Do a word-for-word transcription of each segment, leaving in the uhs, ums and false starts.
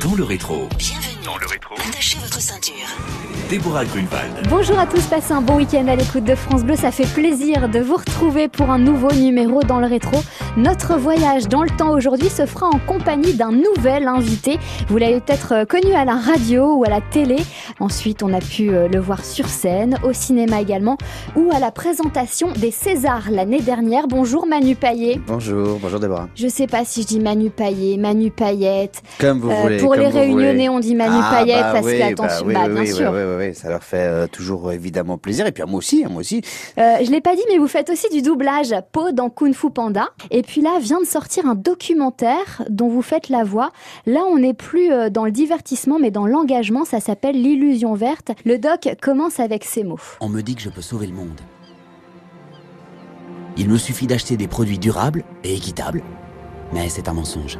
Dans le rétro. Bienvenue. Dans le rétro. Attachez votre ceinture. Déborah Grunewald. Bonjour à tous, passez un bon week-end à l'écoute de France Bleu. Ça fait plaisir de vous retrouver pour un nouveau numéro dans le rétro. Notre voyage dans le temps aujourd'hui se fera en compagnie d'un nouvel invité. Vous l'avez peut-être connu à la radio ou à la télé. Ensuite, on a pu le voir sur scène, au cinéma également, ou à la présentation des Césars l'année dernière. Bonjour Manu Payet. Bonjour, bonjour Déborah. Je sais pas si je dis Manu Payet, Manu Payette. Comme vous euh, voulez. Pour comme les vous Réunionnais, voulez. on dit Manu ah, Payette bah parce oui, que attention, bah, oui, bah, oui, bien oui, sûr. Oui, oui, oui, ça leur fait euh, toujours évidemment plaisir. Et puis à moi aussi, à moi aussi. Euh, je l'ai pas dit, mais vous faites aussi du doublage, Po dans Kung Fu Panda. Et puis là, vient de sortir un documentaire dont vous faites la voix. Là, on n'est plus euh, dans le divertissement, mais dans l'engagement. Ça s'appelle L'Illusion Verte. Le doc commence avec ces mots. On me dit que je peux sauver le monde. Il me suffit d'acheter des produits durables et équitables, mais c'est un mensonge.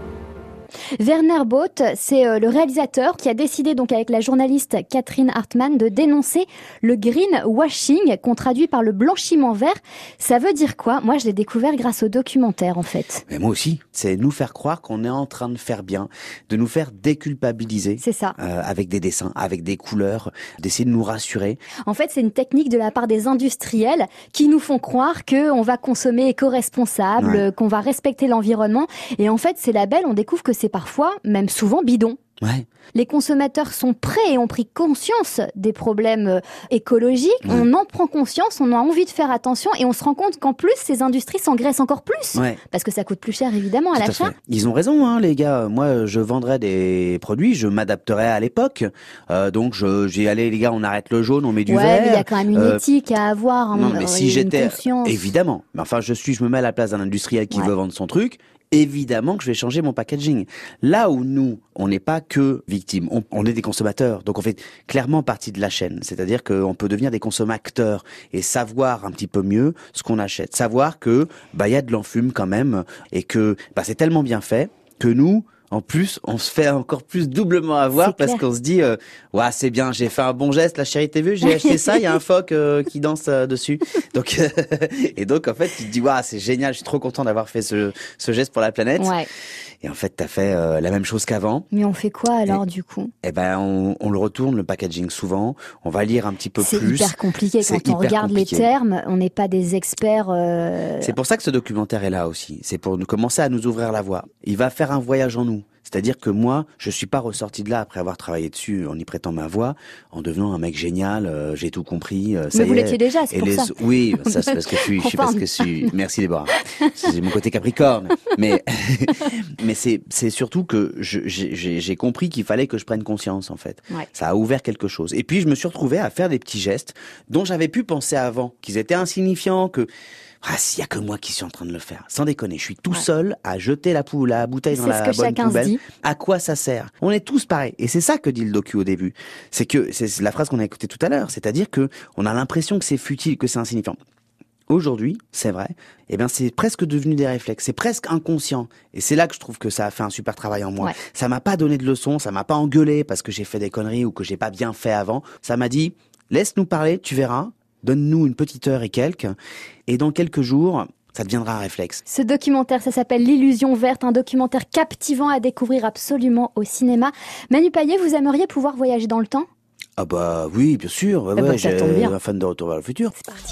Werner Both, c'est euh, le réalisateur qui a décidé donc avec la journaliste Catherine Hartmann de dénoncer le greenwashing qu'on traduit par le blanchiment vert. Ça veut dire quoi ? Moi, je l'ai découvert grâce au documentaire en fait. Mais moi aussi. C'est nous faire croire qu'on est en train de faire bien, de nous faire déculpabiliser. C'est ça. Euh, avec des dessins, avec des couleurs, d'essayer de nous rassurer. En fait, c'est une technique de la part des industriels qui nous font croire qu'on va consommer éco-responsable, Ouais. qu'on va respecter l'environnement. Et en fait, ces labels, on découvre que c'est parfois, même souvent, bidon. Ouais. Les consommateurs sont prêts et ont pris conscience des problèmes euh, écologiques. Ouais. On en prend conscience, on a envie de faire attention et on se rend compte qu'en plus, ces industries s'engraissent encore plus. Ouais. Parce que ça coûte plus cher, évidemment, à Tout à l'achat. fait. Ils ont raison, hein, les gars. Moi, je vendrais des produits, je m'adapterais à l'époque. Euh, donc, je, j'y allais, les gars, on arrête le jaune, on met du Ouais, vert. mais il y a quand même une Euh, éthique à avoir. Non, hein, mais euh, si il y a une j'étais, conscience. évidemment. Mais enfin, je suis, je me mets à la place d'un industriel qui Ouais. veut vendre son truc. Évidemment que je vais changer mon packaging. Là où nous, on n'est pas que victimes, on, on est des consommateurs. Donc on fait clairement partie de la chaîne. C'est-à-dire qu'on peut devenir des consommateurs et savoir un petit peu mieux ce qu'on achète. Savoir que bah il y a de l'enfume quand même et que bah c'est tellement bien fait que nous, en plus, on se fait encore plus doublement avoir C'est parce clair. qu'on se dit euh, ouais, c'est bien, j'ai fait un bon geste, la chérie, t'as vu, j'ai acheté ça, il y a un phoque euh, qui danse euh, dessus. Donc euh, et donc en fait, tu te dis ouais, c'est génial, je suis trop content d'avoir fait ce ce geste pour la planète. Ouais. Et en fait, t'as fait euh, la même chose qu'avant. Mais on fait quoi alors, du coup ? Eh ben, on, on le retourne le packaging souvent. On va lire un petit peu C'est plus. hyper compliqué C'est quand on hyper regarde compliqué. les termes. On n'est pas des experts. euh, C'est pour ça que ce documentaire est là aussi. C'est pour nous commencer à nous ouvrir la voie. Il va faire un voyage en nous. C'est-à-dire que moi, je suis pas ressorti de là après avoir travaillé dessus en y prêtant ma voix, en devenant un mec génial. euh, j'ai tout compris. euh, ça Mais y vous est. l'étiez déjà, c'est Et pour les... ça. Oui, ça c'est parce que je suis, je suis parce que je suis. Merci Déborah. C'est mon côté Capricorne. Mais mais c'est c'est surtout que je- j'ai j'ai- j'ai compris qu'il fallait que je prenne conscience en fait. Ouais. Ça a ouvert quelque chose. Et puis je me suis retrouvé à faire des petits gestes dont j'avais pu penser avant, qu'ils étaient insignifiants, que ah, s'il y a que moi qui suis en train de le faire. Sans déconner, je suis tout Ouais. seul à jeter la poule, la bouteille dans C'est la ce que bonne chacun se poubelle. dit. À quoi ça sert ? On est tous pareils. Et c'est ça que dit le docu au début. C'est que, c'est la phrase qu'on a écoutée tout à l'heure. C'est-à-dire que on a l'impression que c'est futile, que c'est insignifiant. Aujourd'hui, c'est vrai, eh ben c'est presque devenu des réflexes, c'est presque inconscient. Et c'est là que je trouve que ça a fait un super travail en moi. Ouais. Ça m'a pas donné de leçons, ça m'a pas engueulé parce que j'ai fait des conneries ou que j'ai pas bien fait avant. Ça m'a dit, laisse-nous parler, tu verras, donne-nous une petite heure et quelques, et dans quelques jours, ça deviendra un réflexe. Ce documentaire, ça s'appelle L'Illusion Verte, un documentaire captivant à découvrir absolument au cinéma. Manu Payet, vous aimeriez pouvoir voyager dans le temps ? Ah bah oui, bien sûr, ouais, Ah bah, ouais, ça j'ai tombe bien. un fan de Retour vers le futur. C'est parti.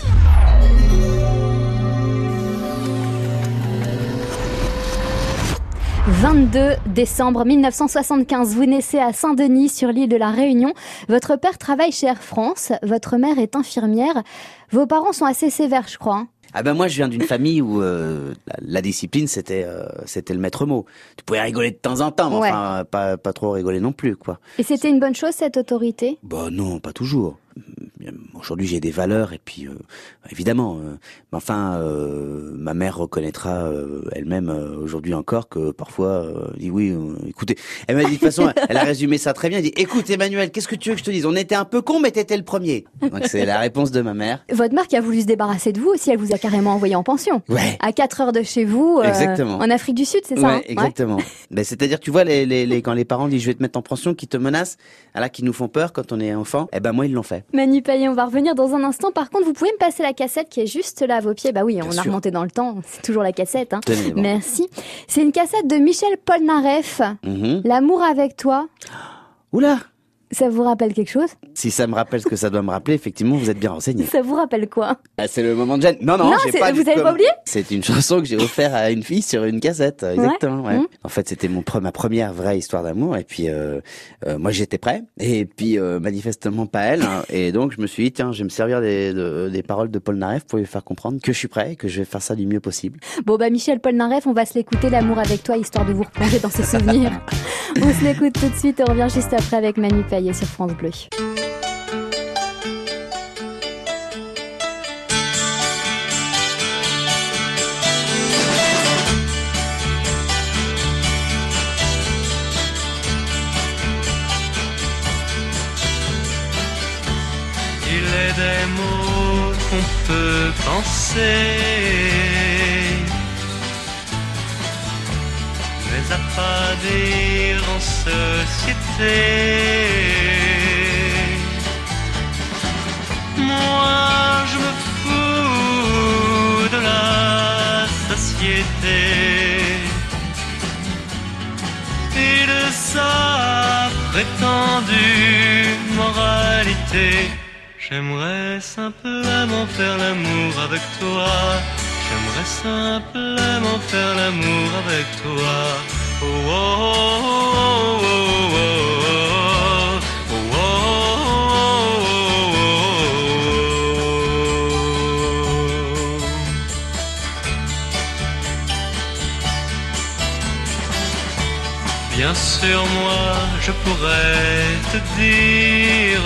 vingt-deux décembre mille neuf cent soixante-quinze, vous naissez à Saint-Denis sur l'île de la Réunion. Votre père travaille chez Air France, votre mère est infirmière. Vos parents sont assez sévères, je crois. hein. Ah ben moi je viens d'une famille où euh, la, la discipline c'était euh, c'était le maître mot. Tu pouvais rigoler de temps en temps, mais Ouais. enfin pas pas trop rigoler non plus quoi. Et c'était une bonne chose, cette autorité ? Bah non, pas toujours. Aujourd'hui j'ai des valeurs et puis euh, évidemment. Euh, mais enfin euh, ma mère reconnaîtra euh, elle-même euh, aujourd'hui encore que parfois euh, elle dit oui. Euh, écoutez, elle m'a dit de toute façon, elle a résumé ça très bien. Elle dit écoute Emmanuel, qu'est-ce que tu veux que je te dise ? On était un peu cons mais t'étais le premier. Donc c'est la réponse de ma mère. Votre mère qui a voulu se débarrasser de vous aussi, elle vous a carrément envoyé en pension. Ouais. À quatre heures de chez vous, euh, Exactement. en Afrique du Sud, c'est ça Ouais, hein exactement. Ben, c'est-à-dire, tu vois, les, les, les, quand les parents disent je vais te mettre en pension, qui te menacent, là, qui nous font peur quand on est enfant, eh ben moi, ils l'ont fait. Manu Payet, on va revenir dans un instant. Par contre, vous pouvez me passer la cassette qui est juste là à vos pieds. Bah oui, on Bien a sûr. remonté dans le temps. C'est toujours la cassette. Hein. Tenez, bon. Merci. C'est une cassette de Michel Polnareff. Mhm. L'amour avec toi. Oula! Ça vous rappelle quelque chose? Si ça me rappelle ce que ça doit me rappeler, effectivement, vous êtes bien renseigné. Ça vous rappelle quoi? Ah, c'est le moment de gêne. Non, non, Non, j'ai c'est- pas vous du avez tout- pas oublié? C'est une chanson que j'ai offert à une fille sur une cassette, exactement. Ouais. Mmh. En fait, c'était mon pre- ma première vraie histoire d'amour. Et puis, euh, euh, moi, j'étais prêt. Et puis, euh, manifestement pas elle. hein. Et donc, je me suis dit, tiens, je vais me servir des, de- des paroles de Polnareff pour lui faire comprendre que je suis prêt, que je vais faire ça du mieux possible. Bon bah Michel Polnareff, on va se l'écouter, L'amour avec toi, histoire de vous replonger dans ses souvenirs. On se l'écoute tout de suite et on revient juste après avec Manu Payet sur France Bleu. Il est des mots qu'on peut penser, mais à pas dire en société. Moi je me fous de la société et de sa prétendue moralité. J'aimerais simplement faire l'amour avec toi. J'aimerais simplement faire l'amour avec toi. Oh, oh, oh, oh, oh, oh, oh, oh, oh. Bien sûr, moi, je pourrais te dire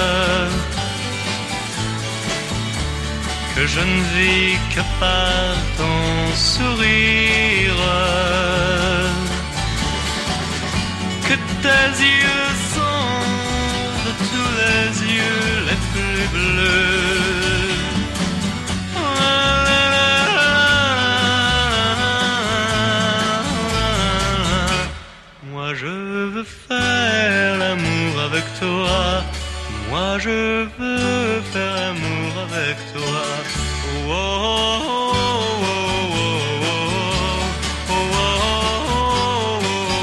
que je ne vis que par ton sourire, que tes yeux sont de tous les yeux les plus bleus. Moi je veux faire l'amour avec toi. Moi je veux faire l'amour avec toi. Oh, oh, oh, oh, oh, oh,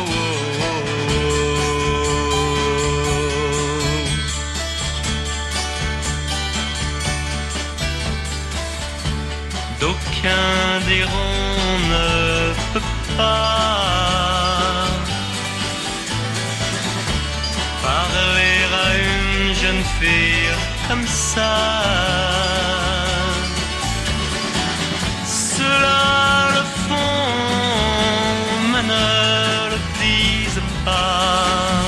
oh. D'aucuns diront ne peut pas parler à une jeune fille comme ça. Cela le font, mais ne le disent pas.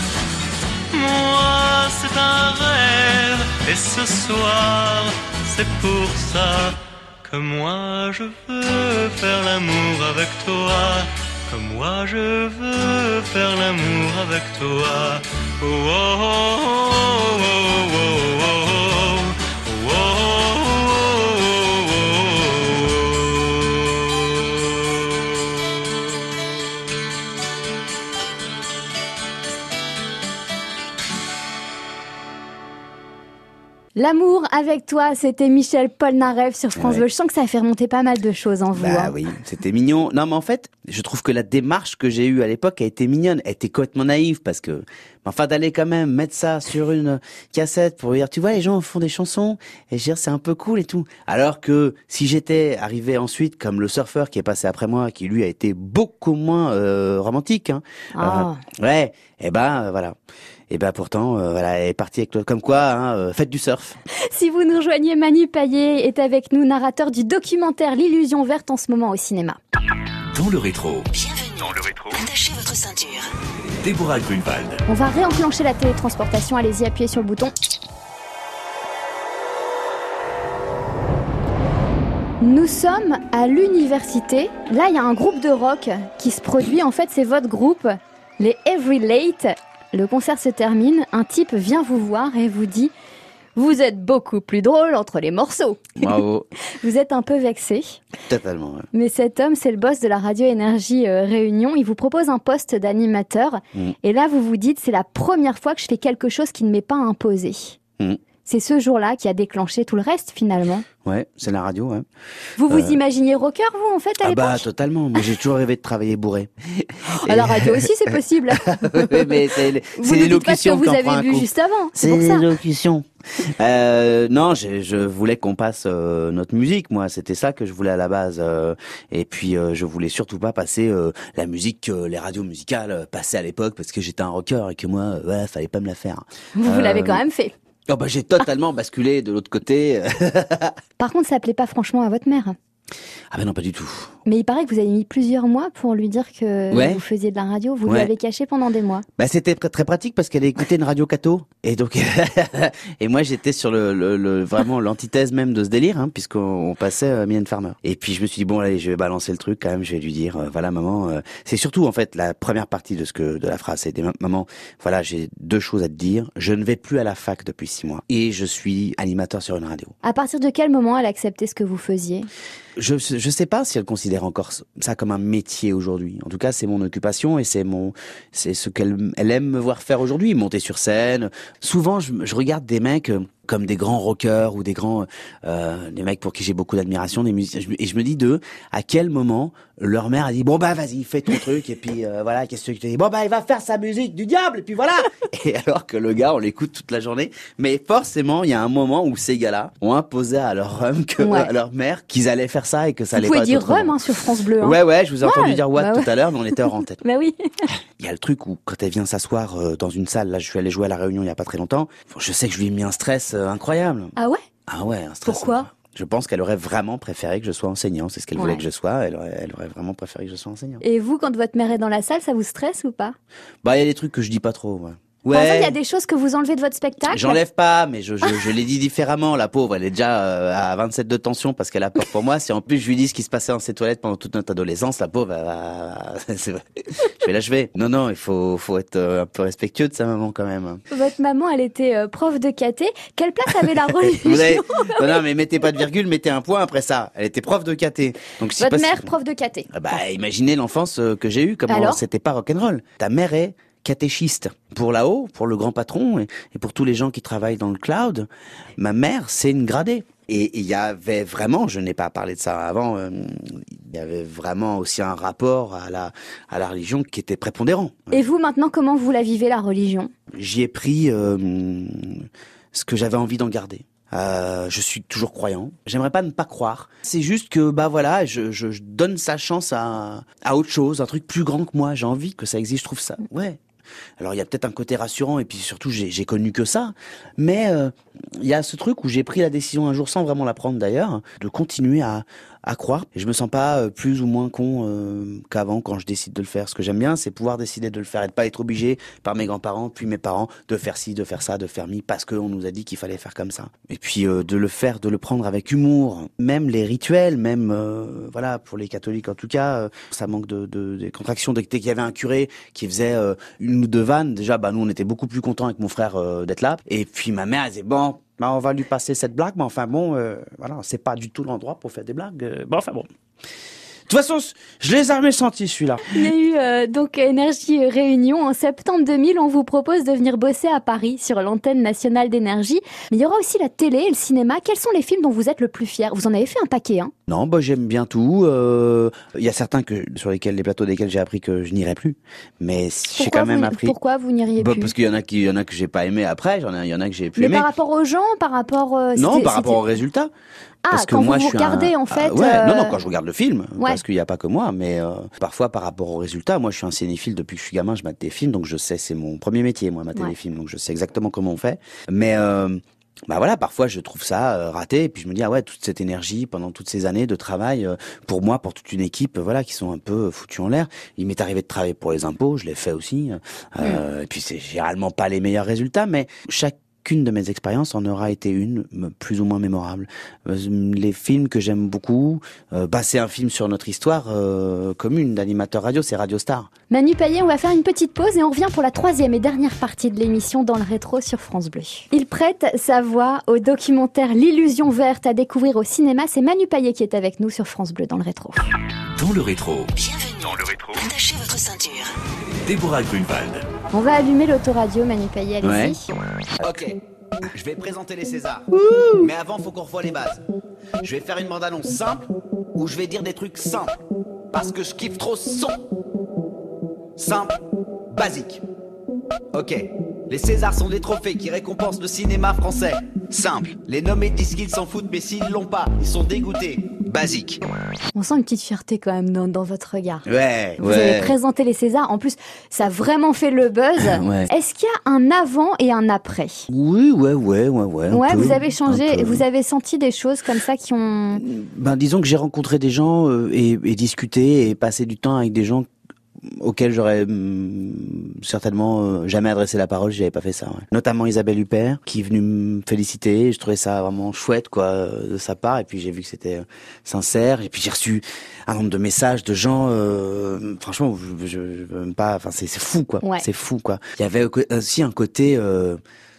Moi c'est un rêve et ce soir c'est pour ça que moi je veux faire l'amour avec toi. Que moi je veux faire l'amour avec toi. Oh, oh, oh, oh, oh, oh, oh, L'amour avec toi, c'était Michel Polnareff sur France Ouais. Bleu. Je sens que ça a fait remonter pas mal de choses en vous. Bah hein. oui, c'était mignon. Non, mais en fait, je trouve que la démarche que j'ai eue à l'époque a été mignonne. Elle était complètement naïve parce que, enfin, d'aller quand même mettre ça sur une cassette pour dire, tu vois, les gens font des chansons et je veux dire, c'est un peu cool et tout. Alors que si j'étais arrivé ensuite comme le surfeur qui est passé après moi, qui lui a été beaucoup moins euh, romantique, hein, Ah. euh, ouais, et ben euh, voilà. Et ben pourtant, euh, voilà, elle est partie avec toi. Comme quoi, hein, euh, faites du surf. Si vous nous rejoignez, Manu Payet est avec nous, narrateur du documentaire L'illusion verte en ce moment au cinéma. Dans le rétro, Bienvenue. Dans le rétro. Attachez votre ceinture. Déborah Grunewald. On va réenclencher la télétransportation. Allez-y, appuyez sur le bouton. Nous sommes à l'université. Là, il y a un groupe de rock qui se produit. En fait, c'est votre groupe, les Every Late. Le concert se termine. Un type vient vous voir et vous dit « Vous êtes beaucoup plus drôle entre les morceaux. » Bravo. Vous êtes un peu vexé. Totalement. Ouais. Mais cet homme, c'est le boss de la Radio Énergie euh, Réunion. Il vous propose un poste d'animateur. Mm. Et là, vous vous dites, c'est la première fois que je fais quelque chose qui ne m'est pas imposé. Mm. C'est ce jour-là qui a déclenché tout le reste finalement. Ouais, c'est la radio, ouais. Vous vous Euh, imaginiez rocker, vous, en fait, à Ah l'époque? bah totalement, moi j'ai toujours rêvé de travailler bourré. À la radio aussi, c'est possible. Oui, mais c'est Vous c'est ne dites pas ce que l'élocution qui vous en prend avez un vu coup. juste avant, c'est C'est pour ça. l'élocution. Euh, non, je, je voulais qu'on passe euh, notre musique, moi. C'était ça que je voulais à la base. euh, et puis, euh, je voulais surtout pas passer euh, la musique que les radios musicales euh, passaient à l'époque parce que j'étais un rocker et que moi, euh, ouais, fallait pas me la faire. Vous, vous Euh, l'avez quand même fait. Oh bah j'ai totalement basculé de l'autre côté. Par contre, ça plaît pas franchement à votre mère. Ah ben non, pas du tout. Mais il paraît que vous avez mis plusieurs mois pour lui dire que Ouais. vous faisiez de la radio. Vous lui Ouais. avez caché pendant des mois. Bah c'était très, très pratique parce qu'elle écoutait une radio catho et donc et moi j'étais sur le, le, le vraiment l'antithèse même de ce délire hein, puisqu'on on passait euh, Mylène Farmer. Et puis je me suis dit bon allez je vais balancer le truc quand même, je vais lui dire euh, voilà maman euh, c'est surtout en fait la première partie de ce que de la phrase c'était maman voilà j'ai deux choses à te dire, je ne vais plus à la fac depuis six mois et je suis animateur sur une radio. À partir de quel moment elle acceptait ce que vous faisiez? Je je sais pas si elle considère encore ça comme un métier aujourd'hui. En tout cas, c'est mon occupation et c'est mon c'est ce qu'elle elle aime me voir faire aujourd'hui, monter sur scène. Souvent, je, je regarde des mecs euh, comme des grands rockers ou des grands euh, des mecs pour qui j'ai beaucoup d'admiration, des musiciens je- et je me dis d'eux à quel moment leur mère a dit bon bah vas-y, fais ton truc et puis euh, voilà, qu'est-ce que tu te dis? Bon bah il va faire sa musique du diable et puis voilà. Et alors que le gars, on l'écoute toute la journée, mais forcément, il y a un moment où ces gars-là ont imposé à leur rhum que Ouais. à leur mère qu'ils allaient faire ça et que ça Vous allait pouvez pas être dire autrement. rhum hein, sur France Bleu. Hein. Ouais, ouais, je vous ai Ouais, entendu dire what bah ouais. tout à l'heure, mais on était hors antenne. Bah oui. Il y a le truc où, quand elle vient s'asseoir euh, dans une salle, là, je suis allé jouer à La Réunion il y a pas très longtemps, je sais que je lui ai mis un stress euh, incroyable. Ah ouais? Ah ouais, un stress. Pourquoi? incroyable. Je pense qu'elle aurait vraiment préféré que je sois enseignant. C'est ce qu'elle Ouais. voulait que je sois. Elle aurait, elle aurait vraiment préféré que je sois enseignant. Et vous, quand votre mère est dans la salle, ça vous stresse ou pas? Bah, il y a des trucs que je dis pas trop, ouais. Par exemple, il y Ouais. a des choses que vous enlevez de votre spectacle. J'enlève pas, mais je, je, je l'ai dit différemment. La pauvre, elle est déjà euh, à vingt-sept de tension parce qu'elle a peur pour moi. Si en plus je lui dis ce qui se passait dans ses toilettes pendant toute notre adolescence, la pauvre, elle va... c'est vrai. Je vais l'achever. Non, non, il faut, faut être euh, un peu respectueux de sa maman quand même. Votre maman, elle était euh, prof de caté. Quelle place avait la religion? Vous avez... Non, non, mais mettez pas de virgule, mettez un point après ça. Elle était prof de caté. Donc si Votre pas- mère, prof de caté. Ah bah, imaginez l'enfance euh, que j'ai eue, comment Alors c'était pas rock'n'roll. Ta mère est catéchiste. Pour là-haut, pour le grand patron et, et pour tous les gens qui travaillent dans le cloud, ma mère, c'est une gradée. Et il y avait vraiment, je n'ai pas parlé de ça avant, euh, il y avait vraiment aussi un rapport à la, à la religion qui était prépondérant. Et vous, maintenant, comment vous la vivez, la religion? J'y ai pris euh, ce que j'avais envie d'en garder. Euh, je suis toujours croyant. J'aimerais pas ne pas croire. C'est juste que bah voilà, je, je, je donne sa chance à, à autre chose, un truc plus grand que moi. J'ai envie que ça existe. Je trouve ça. Ouais. Alors il y a peut-être un côté rassurant et puis surtout j'ai, j'ai connu que ça. Mais euh, il y a ce truc où j'ai pris la décision un jour sans vraiment la prendre d'ailleurs, de continuer à à croire. Et je me sens pas euh, plus ou moins con euh, qu'avant quand je décide de le faire. Ce que j'aime bien, c'est pouvoir décider de le faire et de pas être obligé par mes grands-parents puis mes parents de faire ci, de faire ça, de faire mi parce qu'on nous a dit qu'il fallait faire comme ça. Et puis euh, de le faire, de le prendre avec humour. Même les rituels, même euh, voilà pour les catholiques en tout cas, euh, ça manque de, de des contractions. Dès qu'il y avait un curé qui faisait euh, une ou deux vannes, déjà bah nous on était beaucoup plus contents avec mon frère euh, d'être là. Et puis ma mère elle disait bon. Bah, on va lui passer cette blague, mais enfin bon, euh, voilà, c'est pas du tout l'endroit pour faire des blagues. Euh, bon, enfin bon. De toute façon, je les ai jamais sentis, celui-là. Il y a eu euh, donc Énergie Réunion. En septembre deux mille, on vous propose de venir bosser à Paris sur l'antenne nationale d'Énergie. Mais il y aura aussi la télé et le cinéma. Quels sont les films dont vous êtes le plus fier? Vous en avez fait un paquet, hein? Non, bah j'aime bien tout. Il euh, y a certains que sur lesquels les plateaux desquels j'ai appris que je n'irai plus, mais j'ai Pourquoi quand même vous, appris. Pourquoi vous n'iriez Bah, plus? parce qu'il y en a qui, il y en a que j'ai pas aimé après. J'en ai, il y en a que j'ai pu Mais aimer. par rapport aux gens, par rapport... euh, Non, c'était- par rapport c'était- au résultat. Ah, Parce que quand moi, vous je vous suis regardez, un... en fait... Ah, ouais, euh, non, non, quand je regarde le film, ouais. parce qu'il n'y a pas que moi, mais euh, parfois par rapport au résultat, moi je suis un cinéphile depuis que je suis gamin, je mate des films, donc je sais, c'est mon premier métier, moi, mater Ouais. des films, donc je sais exactement comment on fait. Mais euh, bah voilà, parfois je trouve ça euh, raté, et puis je me dis ah ouais, toute cette énergie pendant toutes ces années de travail euh, pour moi, pour toute une équipe, euh, voilà, qui sont un peu foutus en l'air. Il m'est arrivé de travailler pour les impôts, je l'ai fait aussi, euh, et puis c'est généralement pas les meilleurs résultats, mais chaque Qu'une de mes expériences en aura été une m- plus ou moins mémorable. Euh, les films que j'aime beaucoup, euh, bah c'est un film sur notre histoire euh, commune d'animateur radio, c'est Radio Star. Manu Payet, on va faire une petite pause et on revient pour la troisième et dernière partie de l'émission Dans le rétro sur France Bleu. Il prête sa voix au documentaire L'illusion verte à découvrir au cinéma. C'est Manu Payet qui est avec nous sur France Bleu dans le rétro. Dans le rétro, Bienvenue. Dans le rétro. Attachez votre ceinture. Déborah Grunewald. On va allumer l'autoradio, Manu Payet, allez-y. Ok. Je vais présenter les Césars. Mais avant, faut qu'on revoie les bases. Je vais faire une bande-annonce simple où je vais dire des trucs simples. Parce que je kiffe trop ce son. Simple, basique. Ok. Les Césars sont des trophées qui récompensent le cinéma français. Simple. Les nommés disent qu'ils s'en foutent, mais s'ils l'ont pas, ils sont dégoûtés. Basique. On sent une petite fierté quand même dans, dans votre regard. Ouais, Vous ouais. avez présenté les Césars. En plus, ça a vraiment fait le buzz. Ouais. Est-ce qu'il y a un avant et un après? Oui, ouais, ouais, ouais, ouais. un Ouais, peu, vous avez un changé, peu. vous avez senti des choses comme ça qui ont... Ben, disons que j'ai rencontré des gens euh, et, et discuté et passé du temps avec des gens auxquels j'aurais hum, certainement euh, jamais adressé la parole si j'avais pas fait ça. Ouais. Notamment Isabelle Huppert, qui est venue me féliciter. Je trouvais ça vraiment chouette, quoi, euh, de sa part. Et puis j'ai vu que c'était euh, sincère. Et puis j'ai reçu un nombre de messages de gens. Euh, franchement, je, je, je veux même pas. Enfin, c'est, c'est fou, quoi. Ouais. C'est fou, quoi. Il y avait aussi un côté, euh,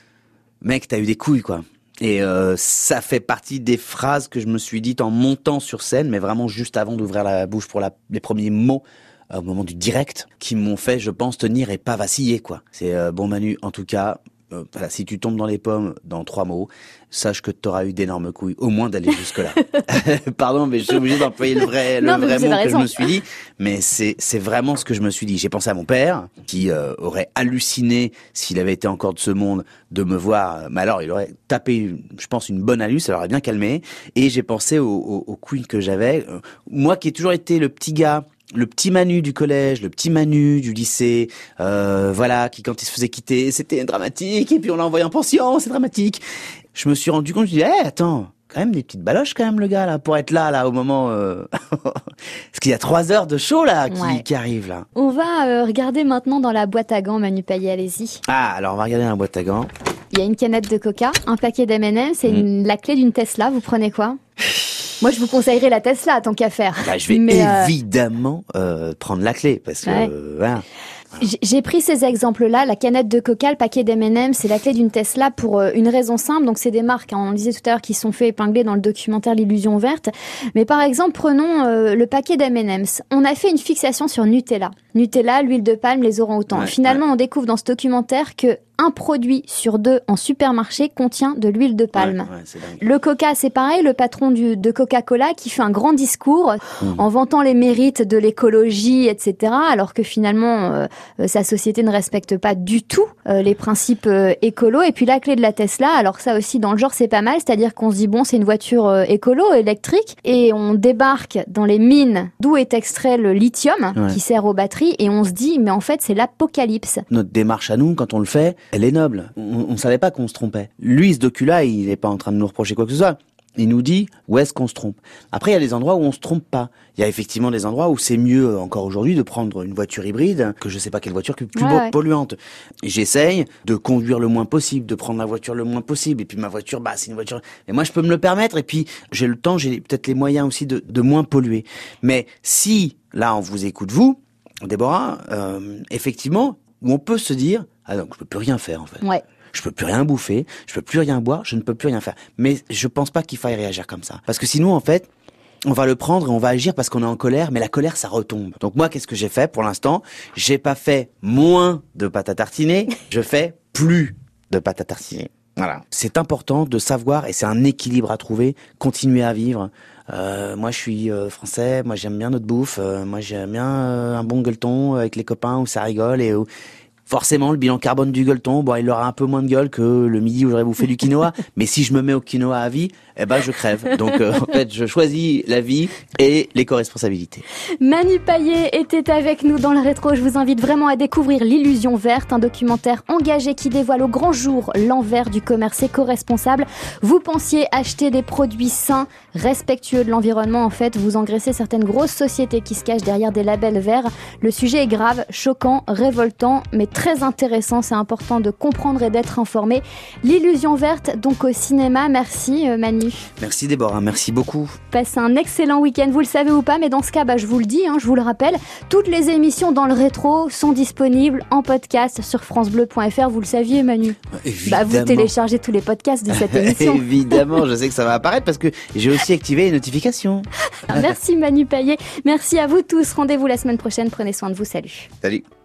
mec, t'as eu des couilles, quoi. Et euh, ça fait partie des phrases que je me suis dites en montant sur scène, mais vraiment juste avant d'ouvrir la bouche pour la, les premiers mots. Au moment du direct, qui m'ont fait, je pense, tenir et pas vaciller, quoi. C'est euh, bon, Manu, en tout cas, euh, voilà, si tu tombes dans les pommes dans trois mots, sache que t'auras eu d'énormes couilles, au moins d'aller jusque-là. Pardon, mais je suis obligé d'employer le vrai, le Non, mais vrai vous avez mot que raison. je me suis dit, mais c'est c'est vraiment ce que je me suis dit. J'ai pensé à mon père, qui euh, aurait halluciné s'il avait été encore de ce monde de me voir. Mais alors, il aurait tapé, je pense, une bonne halluce, ça l'aurait bien calmé. Et j'ai pensé aux, aux, aux couilles que j'avais. Euh, moi, qui ai toujours été le petit gars, le petit Manu du collège, le petit Manu du lycée, euh, voilà, qui quand il se faisait quitter, c'était dramatique, et puis on l'a envoyé en pension, c'est dramatique. Je me suis rendu compte, je me suis dit, hey, attends, quand même des petites baloches quand même le gars là, pour être là, là, au moment... Euh... Parce qu'il y a trois heures de show là, qui, Ouais. qui arrivent là. On va euh, regarder maintenant dans la boîte à gants, Manu Payet, allez-y. Ah, alors on va regarder la boîte à gants. Il y a une canette de coca, un paquet d'M and M's et Mm. une- la clé d'une Tesla, vous prenez quoi? Moi, je vous conseillerais la Tesla, tant qu'à faire. Bah, je vais Mais, euh, évidemment euh, prendre la clé, parce que... Ouais. euh, voilà. J'ai- J'ai pris ces exemples-là, la canette de coca, le paquet d'M and M's, c'est la clé d'une Tesla pour euh, une raison simple. Donc c'est des marques, hein, on le disait tout à l'heure, qui sont fait épingler dans le documentaire L'Illusion verte. Mais par exemple, prenons euh, le paquet d'M and M's. On a fait une fixation sur Nutella. Nutella, l'huile de palme, les orang-outans. Ouais, Finalement, on découvre dans ce documentaire que un produit sur deux en supermarché contient de l'huile de palme. Ouais, ouais, c'est dingue. Le Coca, c'est pareil, le patron du, de Coca-Cola qui fait un grand discours Mmh. en vantant les mérites de l'écologie, et cetera, alors que finalement, euh, euh, sa société ne respecte pas du tout euh, les principes euh, écolos. Et puis la clé de la Tesla, alors ça aussi, dans le genre, c'est pas mal, c'est-à-dire qu'on se dit, bon, c'est une voiture euh, écolo, électrique, et on débarque dans les mines d'où est extrait le lithium, Ouais. qui sert aux batteries, et on se dit, mais en fait, c'est l'apocalypse. Notre démarche à nous, quand on le fait, elle est noble. On, on savait pas qu'on se trompait. Lui, ce docu-là, il est pas en train de nous reprocher quoi que ce soit. Il nous dit où est-ce qu'on se trompe. Après, il y a des endroits où on se trompe pas. Il y a effectivement des endroits où c'est mieux encore aujourd'hui de prendre une voiture hybride que je sais pas quelle voiture qui est plus Ouais, po- ouais. polluante. Et j'essaye de conduire le moins possible, de prendre la voiture le moins possible. Et puis ma voiture, bah c'est une voiture. Et moi, je peux me le permettre. Et puis j'ai le temps, j'ai peut-être les moyens aussi de, de moins polluer. Mais si là, on vous écoute vous, Déborah, euh, effectivement, où on peut se dire ah donc je peux plus rien faire en fait. Ouais. Je peux plus rien bouffer, je peux plus rien boire, je ne peux plus rien faire. Mais je pense pas qu'il faille réagir comme ça. Parce que sinon, en fait, on va le prendre et on va agir parce qu'on est en colère, mais la colère, ça retombe. Donc moi, qu'est-ce que j'ai fait pour l'instant? J'ai pas fait moins de pâte à tartiner, je fais plus de pâte à tartiner. Voilà. C'est important de savoir, et c'est un équilibre à trouver, continuer à vivre. Euh, moi, je suis euh, français, moi j'aime bien notre bouffe, euh, moi j'aime bien euh, un bon gueuleton avec les copains où ça rigole et où... Forcément, le bilan carbone du gueuleton, bon, il aura un peu moins de gueule que le midi où j'aurais bouffé du quinoa. Mais si je me mets au quinoa à vie, eh ben, je crève. Donc, euh, en fait, je choisis la vie et l'éco-responsabilité. Manu Payet était avec nous dans le rétro. Je vous invite vraiment à découvrir L'Illusion verte, un documentaire engagé qui dévoile au grand jour l'envers du commerce éco-responsable. Vous pensiez acheter des produits sains, respectueux de l'environnement. En fait, vous engraissez certaines grosses sociétés qui se cachent derrière des labels verts. Le sujet est grave, choquant, révoltant, mais très intéressant. C'est important de comprendre et d'être informé. L'Illusion verte, donc au cinéma. Merci euh, Manu. Merci Déborah, merci beaucoup. Passez un excellent week-end, vous le savez ou pas, mais dans ce cas, bah, je vous le dis, hein, je vous le rappelle, toutes les émissions dans le rétro sont disponibles en podcast sur francebleu point f r. Vous le saviez, Manu? Évidemment. Bah, vous téléchargez tous les podcasts de cette émission. Évidemment, je sais que ça va apparaître parce que j'ai aussi activé les notifications. Merci Manu Payet, merci à vous tous. Rendez-vous la semaine prochaine, prenez soin de vous, salut. Salut.